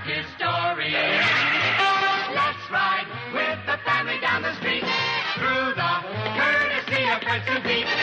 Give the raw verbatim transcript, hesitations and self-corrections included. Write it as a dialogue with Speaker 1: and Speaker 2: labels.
Speaker 1: about his story. Let's ride with the family down the street through the courtesy of Fred and Pete.